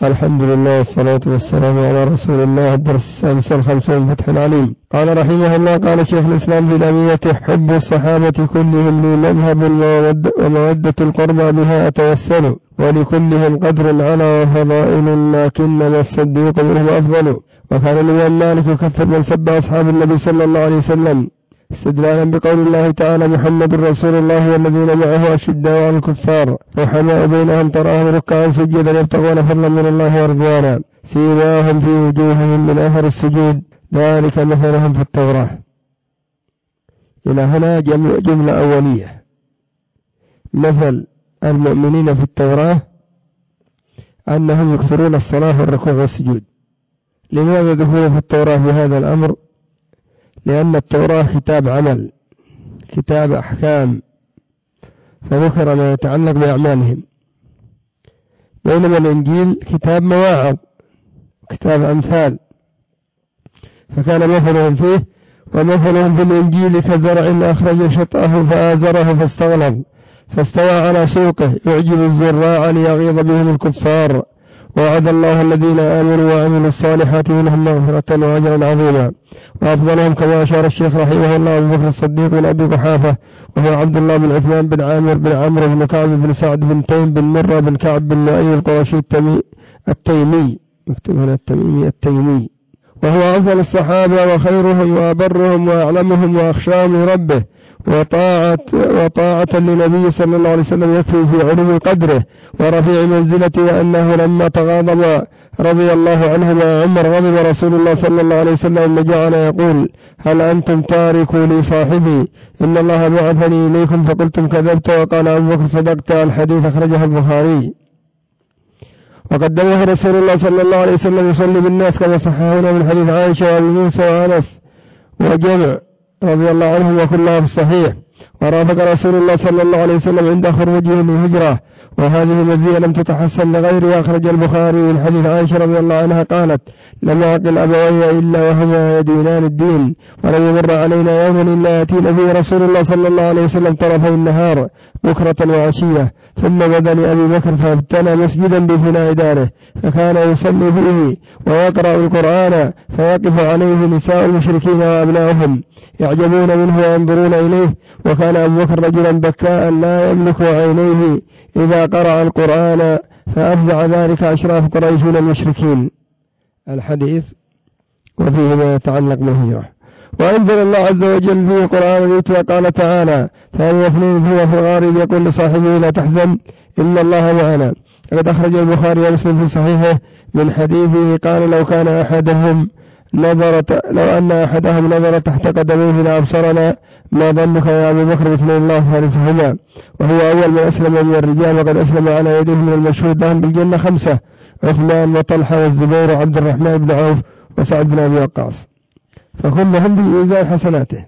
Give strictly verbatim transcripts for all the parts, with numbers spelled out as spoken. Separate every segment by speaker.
Speaker 1: الحمد لله والصلاة والسلام على رسول الله. الدرس السادس الخمسون فتح العليم. قال رحمه الله: قال شيخ الإسلام في الأمية: حب الصحابة كلهم لي مذهب ومودة القربى بها أتوسل، ولكلهم قدر على فضائل، لكنما الصديق منهم أفضل. وكان الإمام مالك يكفر من سب أصحاب النبي صلى الله عليه وسلم استدلالا بقول الله تعالى: محمد رسول الله والذين معه أشداء على الكفار رحماء بينهم تراهم ركعا سجدا يبتغون فضلا من الله ورضوانا سيماهم في وجوههم من أثر السجود ذلك مثلهم في التوراة. إلى هنا جملة أولية. مثل المؤمنين في التوراة أنهم يكثرون الصلاة والركوع والسجود. لماذا ذكروا في التوراة بهذا الأمر؟ لأن التوراة كتاب عمل، كتاب أحكام، فذكر ما يتعلق بأعمالهم، بينما الإنجيل كتاب مواعظ، كتاب أمثال. فكان مثلهم فيه: ومثلهم في الإنجيل كزرع أخرج شطأه فآزره فاستغلظ فاستوى على سوقه يعجب الزراع ليغيظ بهم الكفار. وعد الله الذين آمنوا وعملوا الصالحات منهم مغفرة وأجرا عظيما. وأفضلهم كما أشار الشيخ رحمه الله أبو بكر الصديق بن أبي قحافة، وهو عبد الله بن عثمان بن عامر بن عمرو بن كعب بن سعد بن تيم بن مرة بن كعب بن لؤي القرشي التيمي، مكتوب هنا التميمي التيمي، وهو أفضل الصحابة وخيرهم وأبرهم وأعلمهم وأخشاهم لربه وطاعة, وطاعة لنبي صلى الله عليه وسلم يكفي في علو قدره ورفيع منزلته. وأنه لما تغاضب رضي الله عنه مع عمر غضب رسول الله صلى الله عليه وسلم وجعل يقول: هل أنتم تاركوا لي صاحبي؟ إن الله بعثني إليكم فقلتم كذبت. وقال أبو بكر: صدقت. الحديث أخرجه البخاري. وقدمه رسول الله صلى الله عليه وسلم يصلي بالناس كما صححنا من حديث عائشة وابي موسى وأنس وجمع رضي الله عنهم وكلها في الصحيح. ورافق رسول الله صلى الله عليه وسلم عند خروجه للهجرة، وهذه مزية لم تتحسن لغيرها. أخرج البخاري من حديث عائشة رضي الله عنها قالت: لم يعقل أبوي إلا وهما يدينان الدين، ولم يمر علينا يوم إلا يأتينا فيه رسول الله صلى الله عليه وسلم طرفي النهار بكرة وعشية. ثم بدا لأبي بكر فابتنى مسجدا بفناء داره، فكان يصلي فيه ويقرأ القرآن، فيقف عليه نساء المشركين وأبنائهم يعجبون منه وينظرون إليه. وكان أبو بكر رجلا بكاء لا يملك عينيه إذا قرأ القرآن، فأفزع ذلك أشراف قريش من المشركين. الحديث وفيه ما يتعلق بالهجرة. وأنزل الله عز وجل فيه قرآن يتلى. قال تعالى: ثاني اثنين هو في الغار إذ يقول لصاحبه لا تحزن إن الله معنا. لقد أخرج البخاري ومسلم في صحيحه من حديثه قال: لو كان أحدهم نظر لو أن أحدهم نظر تحت قدميه لأبصرنا. ما ظنك يا أبو بكر باثنين الله ثالثهما؟ وهو أول من أسلم من الرجال، وقد أسلم على يديه من المشهود لهم بالجنة خمسة: عثمان وطلحة والزبير وعبد الرحمن بن عوف وسعد بن أبي وقاص، فكلهم بميزان حسناته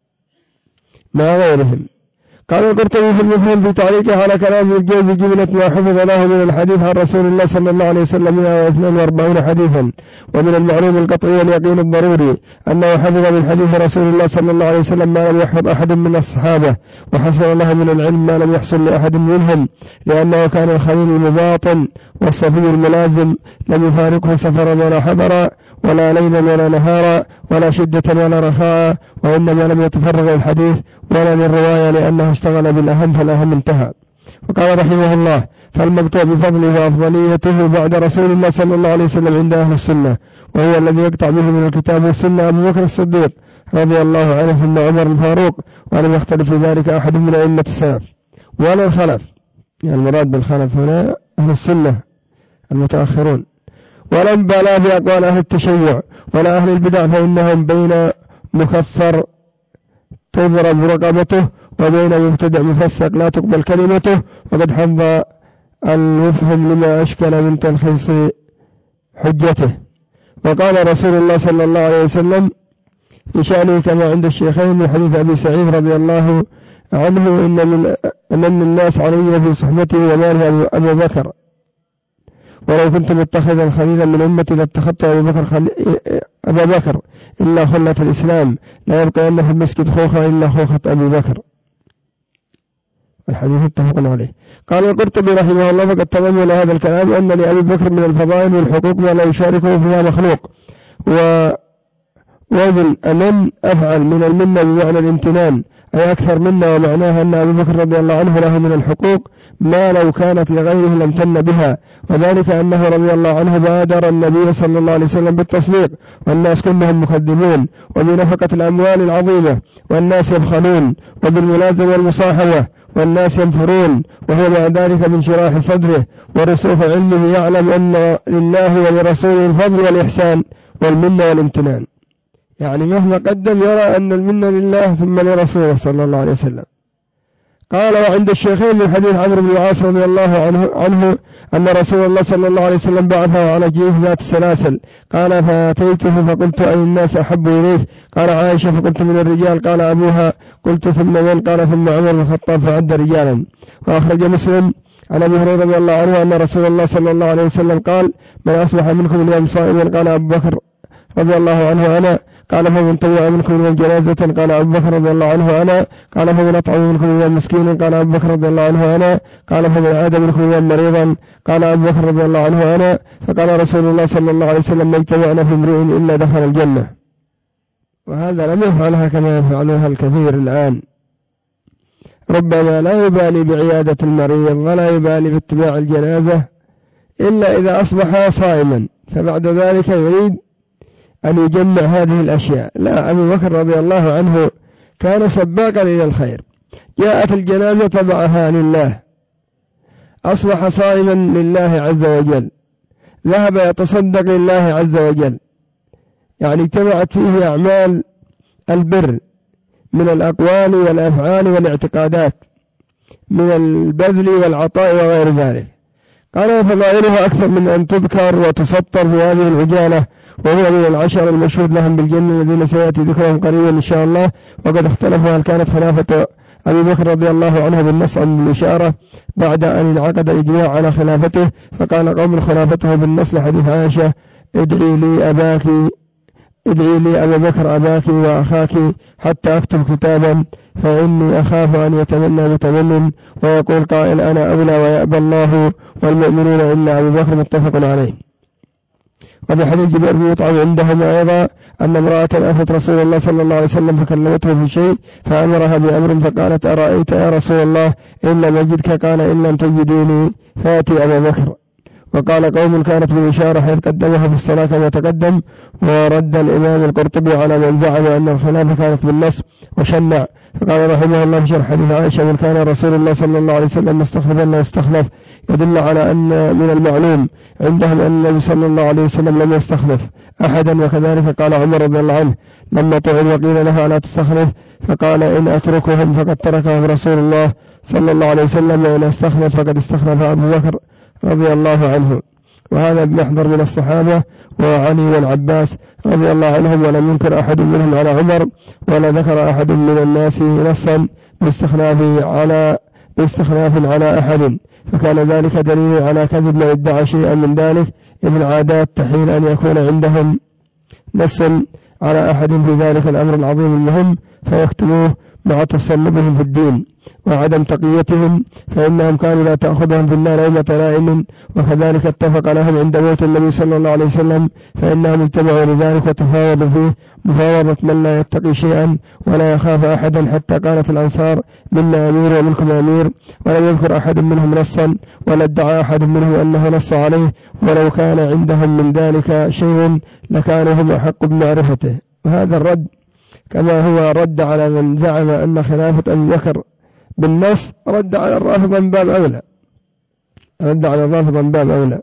Speaker 1: مع غيرهم. قال القرطبي في المفهم في تعليقه على كلام الجوزي: جملة ما حفظ له من الحديث عن رسول الله صلى الله عليه وسلم مئة واثنين وأربعين حديثا. ومن المعلوم القطعي واليقين الضروري أنه حفظ من حديث رسول الله صلى الله عليه وسلم ما لم يحفظ أحد من الصحابة، وحصل له من العلم ما لم يحصل لأحد منهم، لأنه كان الخليل المباطن والصفي الملازم، لم يفارقه سفرا ولا حضرا ولا ليلا ولا نهارا ولا شدة ولا رخاء، وإنما لم يتفرغ الحديث ولا للرواية لأنه اشتغل بالأهم فالأهم انتهى. وقال رحمه الله: فالمقطوع بفضله وأفضليته بعد رسول الله صلى الله عليه وسلم عند أهل السنة، وهو الذي يقطع به من الكتاب والسنة أبو بكر الصديق رضي الله عنه، ثم عمر الفاروق، ولم يختلف في ذلك أحد من أئمة السلف ولا الخلف. يعني المراد بالخلف هنا أهل السنة المتأخرون. ولم بلا بأقوال أهل التشيع ولا أهل البدع، فإنهم بين مكفر تضرب رقبته وبين مبتدع مفسق لا تقبل كلمته. وقد حظ المفهم لما أشكل من تلخيص حجته. وقال رسول الله صلى الله عليه وسلم في شأنه كما عند الشيخين من حديث أبي سعيد رضي الله عنه: إن من أمن الناس علي في صحبته وماله أبو بكر، ولو كنت متخذا خليلا من أمتي لاتخذت أبا بكر, خلي... أبا بكر إلا خلة الإسلام لا يبقى أن في المسجد خوخة إلا خوخة أبي بكر. الحديث متفق عليه. قال القرطبي رحمه الله: فقد تضمن هذا الكلام أن لأبي بكر من الفضائل والحقوق ما لا يشاركه فيها مخلوق، ووزن أمن أفعل من المنة بمعنى الامتنان، أي أكثر منا، ومعناها أن أبي بكر رضي الله عنه له من الحقوق ما لو كانت لغيره لم تن بها، وذلك أنه رضي الله عنه بادر النبي صلى الله عليه وسلم بالتصديق والناس كلهم مكذبون، وبنفقة الأموال العظيمة والناس يبخلون، وبالملازمة والمصاحبة والناس ينفرون، وهو مع ذلك من شراح صدره ورسوخ علمه يعلم أن لله ولرسوله الفضل والإحسان والمنة والامتنان، يعني مهما قدم يرى أن المنة لله ثم لرسوله صلى الله عليه وسلم. قال: وعند الشيخين من حديث عمرو بن العاص رضي الله عنه, عنه أن رسول الله صلى الله عليه وسلم بعثه على جيوش ذات السلاسل، قال: فأتيته فقلت: أي الناس أحب إليك؟ قال: عائشة. فقلت: من الرجال؟ قال: أبوها. قلت: ثم من؟ قال: ثم عمر بن الخطاب، فعد رجالا. وأخرج مسلم عن أبي هريرة رضي الله عنه أن رسول الله صلى الله عليه وسلم قال: من أصبح منكم اليوم صائما؟ قال أبو بكر رضي الله عنه: أنا. قال: فمن طوع منكم اليوم جنازة؟ قال أبو بكر رضي الله عنه: أنا. قال: فمن أطعم منكم اليوم مسكينا؟ قال أبو بكر رضي الله عنه: أنا. قال: فمن عاد منكم اليوم مريضا؟ قال أبو بكر رضي الله عنه: أنا. فقال رسول الله صلى الله عليه وسلم: ما اجتمعنا في امرئ إلا دخل الجنة. وهذا لم يفعلها كما يفعلها الكثير الآن، ربما لا يبالي بعيادة المريض ولا يبالي باتباع الجنازة إلا إذا أصبح صائما، فبعد ذلك يريد أن يجمع هذه الأشياء. لا، أبو بكر رضي الله عنه كان سباقا إلى الخير، جاءت الجنازة تبعها لله، أصبح صائما لله عز وجل، ذهب يتصدق لله عز وجل، يعني اجتمعت فيه أعمال البر من الأقوال والأفعال والاعتقادات، من البذل والعطاء وغير ذلك. قال: وفضائلها أكثر من أن تذكر وتسطر في هذه العجالة، وهو من العشر المشهود لهم بالجنة الذين سيأتي ذكرهم قريبا إن شاء الله. وقد اختلفوا هل كانت خلافة أبي بكر رضي الله عنه بالنص أم بالإشارة بعد أن انعقد الإجماع على خلافته، فقال قوم: خلافته بالنص لحديث عائشة: ادعي لي أباك ادعي لي أبا بكر أباك وأخاك حتى أكتب كتابا، فإني أخاف أن يتمنى متمن ويقول قائل: أنا أولى ويأبى الله والمؤمنون إلا أبو بكر. متفق عليه. وبحديث جبير بن مطعم عندهما أيضا أن امرأة أتت رسول الله صلى الله عليه وسلم فكلمته في شيء فأمرها بأمر، فقالت: أرأيت يا رسول الله إن لم أجدك؟ قال: إن لم تجديني فأتي أبا بكر. وقال قوم: كانت بالإشارة حيث قدمها في الصلاة كما تقدم. ورد الإمام القرطبي على من زعم أن الخلافة كانت بالنص وشنع، فقال رحمه الله في شرح حديث عائشة: من كان رسول الله صلى الله عليه وسلم مستخلفا لا يستخلف، يدل على أن من المعلوم عندهم أن النبي صلى الله عليه وسلم لم يستخلف أحدا. وكذلك قال عمر رضي الله عنه لما طعن وقيل لها لا تستخلف، فقال: إن أتركهم فقد تركهم رسول الله صلى الله عليه وسلم، وإن استخلف فقد استخلف أبو بكر رضي الله عنه. وهذا بمحضر من الصحابة وعلي والعباس رضي الله عنهم، ولم ينكر أحد منهم على عمر، ولا ذكر أحد من الناس نصا باستخلاف على باستخلاف على أحد، فكان ذلك دليل على كذب من ادعى شيئا من ذلك، إذ العادات تحيل أن يكون عندهم نص على أحد في ذلك الأمر العظيم المهم فيكتموه مع تصلبهم في الدين وعدم تقيتهم، فإنهم كانوا لا تأخذهم في الله لومة لائم. وكذلك اتفق لهم عند موت النبي صلى الله عليه وسلم، فإنهم اجتمعوا لذلك وتفاوضوا فيه مفاوضة من لا يتقي شيئا ولا يخاف أحدا، حتى قالت الأنصار: منا أمير ومنكم أمير. ولم يذكر أحد منهم نصا، ولا ادعى أحد منهم أنه نص عليه، ولو كان عندهم من ذلك شيء لكانوا هم أحق بمعرفته. وهذا الرد كما هو رد على من زعم أن خلافة أبي بكر بالنص، رد على الرافضة من باب أولى رد على الرافضة من باب أولى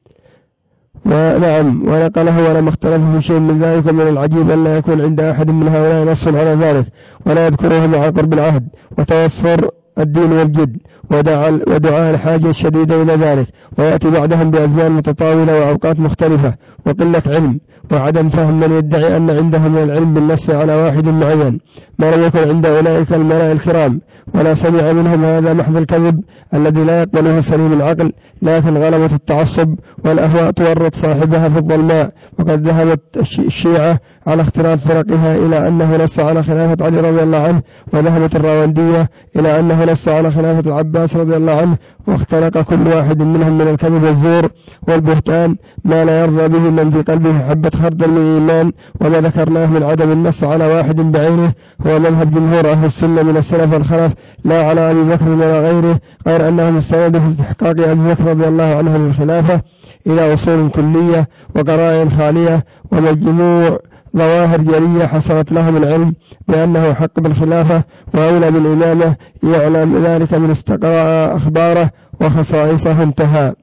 Speaker 1: ونعم. ونقله ولم اختلف في شيء من ذلك. من العجيب أن لا يكون عند أحد من هؤلاء نص على ذلك، ولا يذكره مع قرب العهد وتوفر الدين والجد، ودعاء الحاجة الشديدة إلى ذلك، ويأتي بعدهم بأزمان متطاولة وأوقات مختلفة وقلة علم وعدم فهم من يدعي أن عنده من العلم بالنص على واحد معين ما لم يكن عند أولئك الملأ الكرام، ولا سمع منهم هذا محض الكذب الذي لا يقبله سليم العقل، لكن غلبة التعصب والأهواء تورط صاحبها في الظلماء. وقد ذهبت الشيعة على اختلاف فرقها إلى أنه نص على خلافة علي رضي الله عنه، وذهبت الراوندية إلى أنه نص على خلافة العباس رضي الله عنه، واختلق كل واحد منهم من الكذب والزور والبهتان ما لا يرضى به من في قلبه حبة خردل من إيمان. وما ذكرناه من عدم النص على واحد بعينه هو مذهب جمهور أهل السنة من السلف والخلف، لا على أبي بكر ولا غيره، غير أنهم استندوا في استحقاق أبي بكر رضي الله عنه للخلافة إلى أصول كلية وقرائن خالية ومجموع ظواهر جلية حصلت لهم العلم بأنه حق بالخلافة وأولى بالإمامة، يعلم ذلك من استقراء أخباره وخصائصه. انتهى.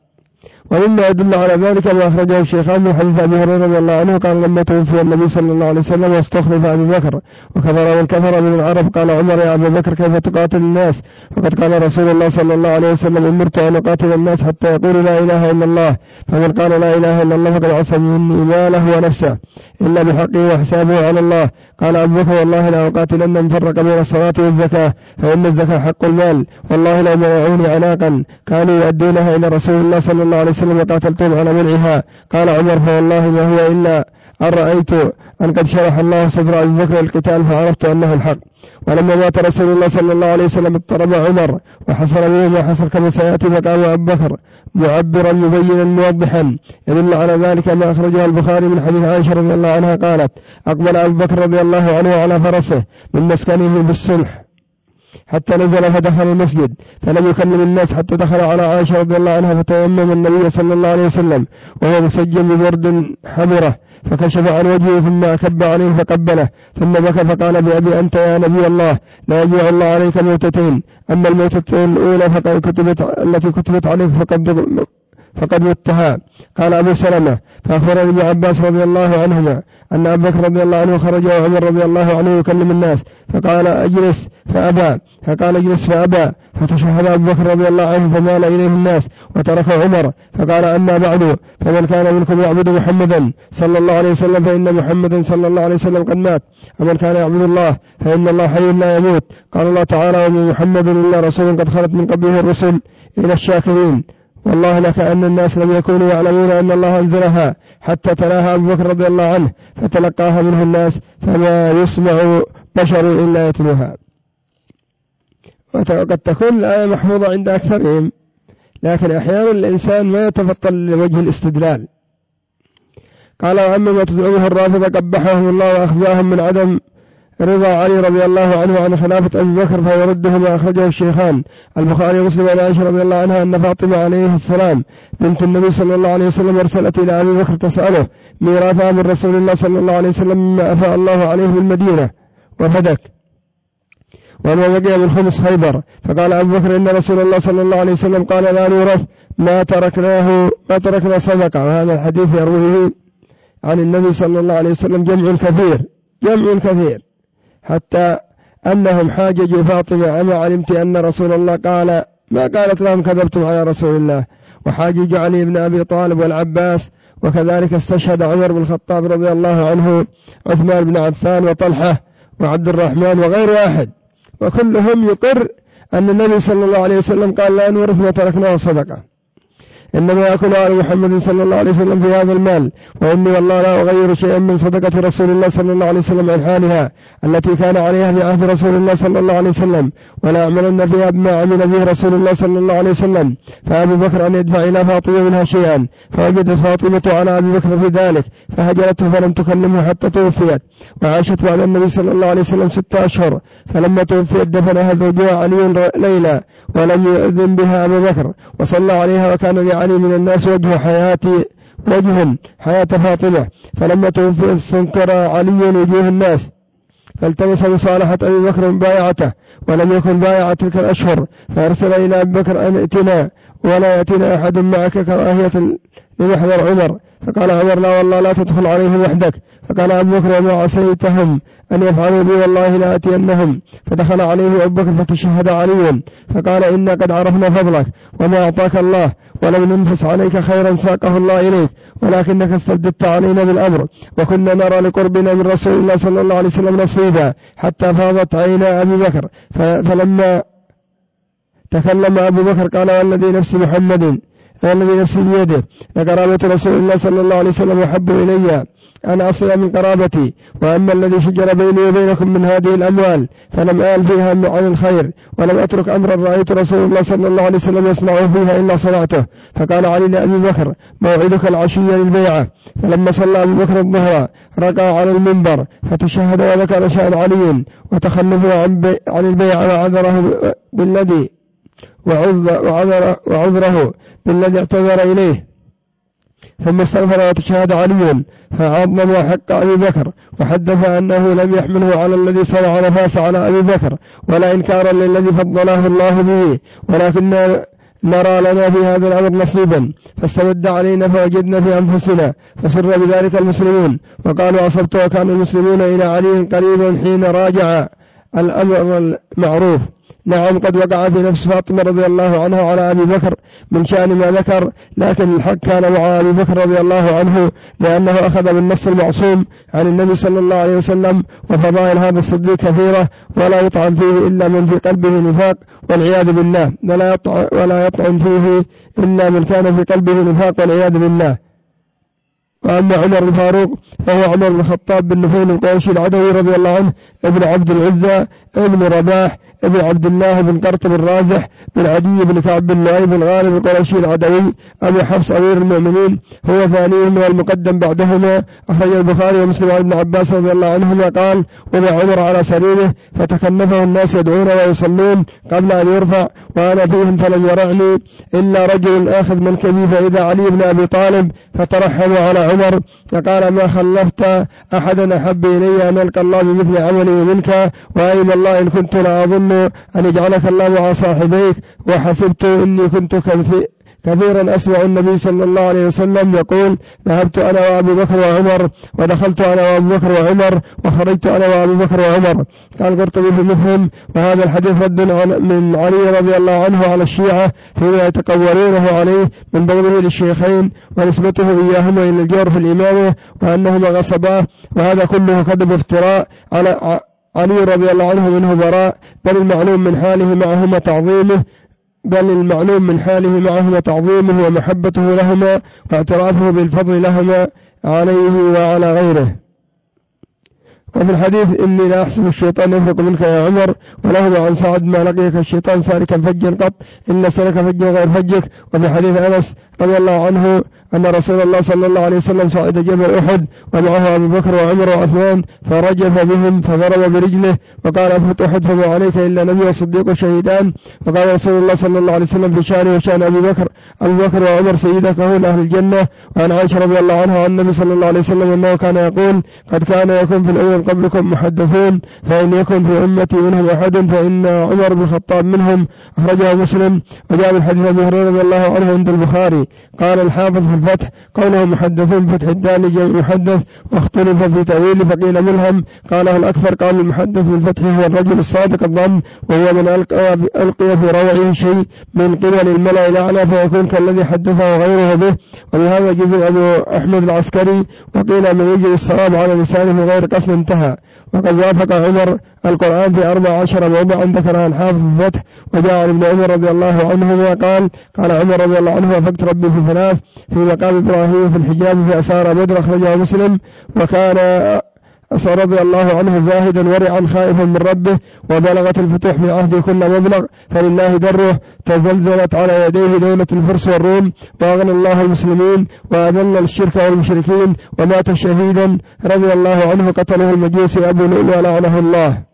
Speaker 1: ومما يدل على ذلك ما أخرجه الشيخان من حديث أبي هريرة رضي الله عنه قال لما توفي النبي صلى الله عليه وسلم واستخلف أبي بكر وكفر من كفر من العرب قال عمر يا أبا بكر كيف تقاتل الناس؟ وقد قال رسول الله صلى الله عليه وسلم أمرت أن أقاتل الناس حتى يقولوا لا إله إلا الله، فمن قال لا إله إلا الله فقد عصم مني ماله ونفسه إلا بحقه وحسابه على الله. قال أبو بكر والله لا أقاتلن من فرق بين الصلاة والزكاة فإن الزكاة حق المال، والله لو منعوني عناقا كانوا يؤدونها إلى رسول الله صلى الله عليه وسلم وقاتلتهم على منعها. قال عمر فوالله ما هو إلا أن رأيت أن قد شرح الله صدر أبي بكر القتال فعرفت أنه الحق. ولما مات رسول الله صلى الله عليه وسلم اضطرب عمر وحصل منه ما حصل كما سيأتي، فقام أبو بكر معبرا مبينا موضحا يدل على ذلك ما أخرجه البخاري من حديث عائشة رضي الله عنها قالت أقبل أبو بكر رضي الله عنه على فرسه من مسكنه بالصلح حتى نزل فدخل المسجد فلم يكلم الناس حتى دخل على عائشة رضي الله عنها فتيمم النبي صلى الله عليه وسلم وهو مسجل ببرد حمرة فكشف عن وجهه ثم أكب عليه فقبله ثم بكى فقال بأبي أنت يا نبي الله لا يجمع الله عليك موتتين، أما الموتة الأولى فقد كتبت التي كتبت عليك فقد فقد متها. قال أبو سلمة فأخبرني ابن عباس رضي الله عنهما أن أبا بكر رضي الله عنه خرج وعمر رضي الله عنه يكلم الناس فقال أجلس فأبى، فقال اجلس فأبى، فتشهد أبو بكر رضي الله عنه فمال إليه الناس وترك عمر فقال أما بعد فمن كان منكم يعبد محمدا صلى الله عليه وسلم فإن محمدا صلى الله عليه وسلم قد مات، ومن كان يعبد الله فإن الله حي لا يموت. قال الله تعالى وما محمد إلا رسول قد خلت من قبله الرسل إلى الشاكرين، والله لك أن الناس لم يكونوا يعلمون أن الله أنزلها حتى تلاها أبو بكر رضي الله عنه فتلقاها منه الناس فما يسمع بشر إلا يتلوها. وقد تكون الآية محفوظة عند أكثرهم، لكن أحيانا الإنسان ما يتفطن لوجه الاستدلال. قال وأما ما تزعمه الرافضة قبحهم الله وأخزاهم من عدم رضا علي رضي الله عنه عن خلافة أبي بكر فيرده ما أخرجه الشيخان البخاري ومسلم عن عائشة رضي الله عنها أن فاطمة عليه السلام بنت النبي صلى الله عليه وسلم أرسلت إلى أبي بكر تسأله ميراثها من رسول الله صلى الله عليه وسلم مما أفاء الله عليه بالمدينة وفدك وما بقي من خمس خيبر. فقال أبو بكر إن رسول الله صلى الله عليه وسلم قال لا نورث ما تركناه ما تركنا صدقة. وهذا الحديث يرويه عن النبي صلى الله عليه وسلم جمع كثير جمع كثير حتى أنهم حاججوا فاطمة أما علمت أن رسول الله قال ما قالت لهم كذبتم على رسول الله. وحاجج علي بن أبي طالب والعباس، وكذلك استشهد عمر بن الخطاب رضي الله عنه عثمان بن عفان وطلحة وعبد الرحمن وغير واحد، وكلهم يقر أن النبي صلى الله عليه وسلم قال لا نورث ما تركناه صدقة، إنما يأكل آل محمد صلى الله عليه وسلم في هذا المال، وإني والله لا أغير شيئا من صدقة رسول الله صلى الله عليه وسلم عن حالها التي كان عليها في عهد رسول الله صلى الله عليه وسلم، ولا أعملن فيها بما عمل به رسول الله صلى الله عليه وسلم. فأبو بكر أن يدفع إلى فاطمة منها شيئا، فوجدت فاطمة على أبي بكر في ذلك فهجرته فلم تكلمه حتى توفيت، وعاشت بعد النبي صلى الله عليه وسلم ستة أشهر، فلما توفيت دفنها زوجها علي ليلى ولم يؤذن بها أبو بكر وصلى عليها، وكان علي من الناس وجه حياة وجه حياة فاطمة، فلما توفي استنكر علي وجوه الناس فالتمس مصالحة أبي بكر مبايعته ولم يكن بايع تلك الأشهر، فأرسل إلى أبي بكر أن ائتنا ولا يأتينا أحد معك كراهية بمحضر عمر، فقال عمر لا والله لا تدخل عليهم وحدك. فقال أبو بكر وما عسيتهم أن يفعلوا بي والله لا أتينهم. فدخل عليه أبو بكر فتشهد علي فقال إنا قد عرفنا فضلك وما أعطاك الله، ولم ننفس عليك خيرا ساقه الله إليك، ولكنك استبددت علينا بالأمر، وكنا نرى لقربنا من رسول الله صلى الله عليه وسلم نصيبا حتى فاضت عينا أبي بكر. فلما تكلم أبو بكر قال والذي نفس محمد والذي نفسي بيده لقرابة رسول الله صلى الله عليه وسلم أحب إلي أن أصل من قرابتي، وأما الذي شجر بيني وبينكم من هذه الأموال فلم آل فيها عن الخير، ولم أترك أمرا رأيت رسول الله صلى الله عليه وسلم يصنع فيها إلا صنعته. فقال علي لأبي بكر موعدك العشي للبيعة. فلما صلى أبو بكر الظهر رقع على المنبر فتشهد وذكر شأن علي وتخلفه عن, عن البيعة وعذره بالذي وعذر وعذره بالذي اعتذر إليه، ثم استغفر وتشهد علي فعظم حق أبي بكر، وحدث أنه لم يحمله على الذي صنع نفاس على أبي بكر ولا إنكارا للذي فضله الله به، ولكن نرى لنا في هذا الأمر نصيبا، فاستمد علينا فوجدنا في أنفسنا، فسر بذلك المسلمون وقالوا أصبت. وكان المسلمون إلى علي قريبا حين راجع الأمر المعروف. نعم قد وقع في نفس فاطمة رضي الله عنها على أبي بكر من شأن ما ذكر، لكن الحق كان مع أبي بكر رضي الله عنه لأنه أخذ بالنص المعصوم عن النبي صلى الله عليه وسلم. وفضائل هذا الصديق كثيرة ولا يطعن فيه إلا من في قلبه نفاق والعياذ بالله، ولا يطعن, ولا يطعن فيه إلا من كان في قلبه نفاق والعياذ بالله. وأما عمر الفاروق فهو عمر بن الخطاب بن نفيل القرشي العدوي رضي الله عنه ابن عبد العزة ابن رباح ابن عبد الله بن قرط بن رازح بن عدي بن كعب بن لؤي بن غالب القرشي العدوي أبو حفص أمير المؤمنين، هو ثانيهم والمقدم بعدهما. أخرج البخاري ومسلم عن ابن عباس رضي الله عنهما قال وضع عمر على سريره فتكنفه الناس يدعون ويصلون قبل أن يرفع، وأنا فيهم فلم يرعني إلا رجل آخذ من كبي فإذا علي بن أبي طالب فترحموا على عمر فقال ما خلفت أحدا أحب إلي أن ألقى الله بمثل عملي منك، وأيم الله إن كنت لأظن أن يجعلك الله مع صاحبيك، وحسبت إني كنت كثيرا أسمع النبي صلى الله عليه وسلم يقول ذهبت أنا وأبو بكر وعمر ودخلت أنا وأبو بكر وعمر وخرجت أنا وأبو بكر وعمر. قال قرطبي في مفهم وهذا الحديث رد من علي رضي الله عنه على الشيعة فيما يتقولونه عليه من بغضه للشيخين ونسبته إياهما إلى الجور في الإمامة وأنهما غصباه، وهذا كله كذب افتراء على علي رضي الله عنه منه براء، بل المعلوم من حاله معهما تعظيمه بل المعلوم من حاله معهما تعظيمه ومحبته لهما واعترافه بالفضل لهما عليه وعلى غيره. وفي الحديث إني لا أحسب الشيطان يفرق منك يا عمر، ولهما عن سعد ما لقيك الشيطان سالكا فجا قط إلا سلك فجا غير فجك. وفي حديث أنس رضي الله عنه أن رسول الله صلى الله عليه وسلم صعد جبل أحد ومعه أبو بكر وعمر وعثمان فرجف بهم فضرب برجله وقال أثبت أحد فما عليك إلا نبي وصديق وشهيدان. وقال رسول الله صلى الله عليه وسلم في شأنه وشأن أبي بكر أبو بكر وعمر سيدك هون أهل الجنة. وعن عائشة رضي الله عنها عن النبي صلى الله عليه وسلم أنه كان يقول قد كان يكون في الأمم قبلكم محدثون فإن يكن في أمتي منهم أحد فإن عمر بن الخطاب منهم. أخرجه مسلم. وجاء من حديث أبي هريرة رضي الله عنه عند البخاري قال الحافظ في الفتح قوله محدثون فتح الدال جمع محدث واختلف في تأويله فقيل ملهم قاله الأكثر قال المحدث بالفتح هو الرجل الصادق الظن وهو من ألقى, ألقي في روعه شيء من قبل الملأ الأعلى فيكون كالذي حدثه غيره به. وبهذا جزء أبو أحمد العسكري وقيل من يجري الصواب على لسانه غير قصد انتهى. وقد وافق عمر القرآن في أربع عشر موضعا ذكرها الحافظ في الفتح. وجاء عن ابن عمر رضي الله عنه قال قال عمر رضي الله عنه وافقت ربي في ثلاث في مقام إبراهيم في الحجاب في أسار بدر. أخرجه مسلم. وكان رضي الله عنه زاهدا ورعا خائفا من ربه وبلغت الفتوح في عهده كل مبلغ فلله دره تزلزلت على يديه دولة الفرس والروم وأغنى الله المسلمين وأذل الشرك والمشركين ومات شهيدا رضي الله عنه قتله المجوسي أبو لؤلؤ لعنه الله.